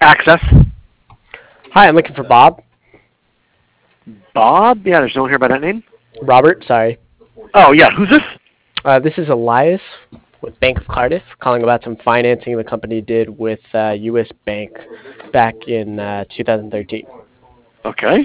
Access. Hi, I'm looking for Bob. Bob? Yeah, there's no one here by that name. Robert, sorry. Oh, yeah. Who's this? This is Elias with Bank of Cardiff, calling about some financing the company did with U.S. Bank back in 2013. Okay.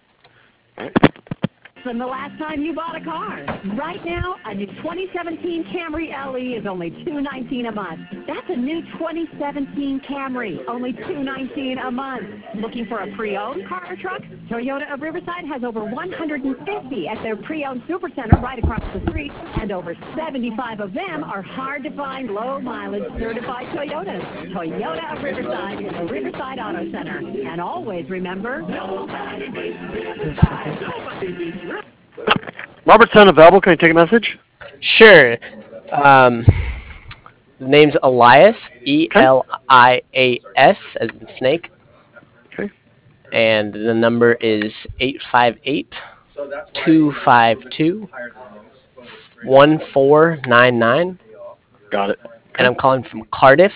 From the last time you bought a car. Right now, a new 2017 Camry LE is only $219 a month. That's a new 2017 Camry, only $219 a month. Looking for a pre-owned car or truck? Toyota of Riverside has over 150 at their pre-owned supercenter right across the street, and over 75 of them are hard-to-find, low-mileage certified Toyotas. Toyota of Riverside, the Riverside Auto Center. And always remember, nobody beats Riverside. Nobody beats Riverside. Robert's unavailable. Can I take a message? Sure. The name's Elias, Elias, as in snake. Okay. And the number is 858-252-1499. Got it. And I'm calling from Cardiff,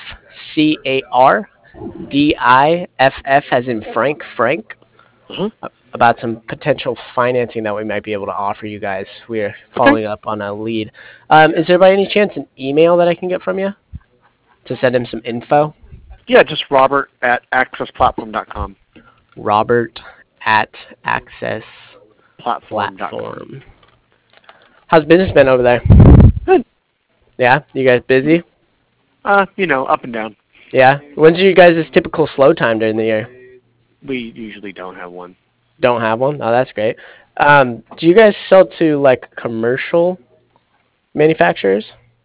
Cardiff, as in Frank, Uh-huh. about some potential financing that we might be able to offer you guys. We're following up on a lead. Is there by any chance an email that I can get from you to send him some info? Yeah, just Robert at accessplatform.com. Robert at Access Platform. How's business been over there? Good. Yeah? You guys busy? Up and down. Yeah? When's you guys' typical slow time during the year? We usually don't have one. Don't have one? Oh, that's great. Do you guys sell to, like, commercial manufacturers?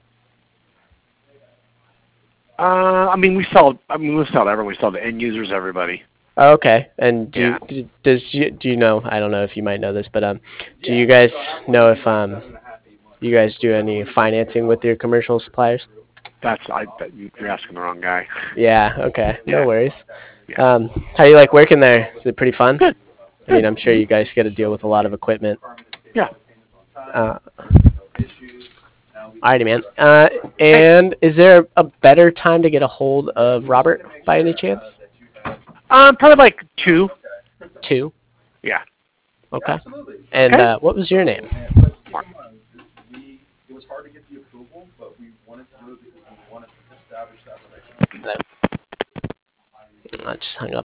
We sell to everyone. We sell to end users, everybody. Oh, okay. And do you know, I don't know if you might know this, but do you guys know if you guys do any financing with your commercial suppliers? You're asking the wrong guy. Yeah, okay. Yeah. No worries. Yeah. How do you like working there? Is it pretty fun? Good. I mean, I'm sure you guys get to deal with a lot of equipment. Yeah. Alrighty, man. And is there a better time to get a hold of Robert by any chance? Probably like 2. 2? Yeah. Okay. And what was your name? Mark. I just hung up.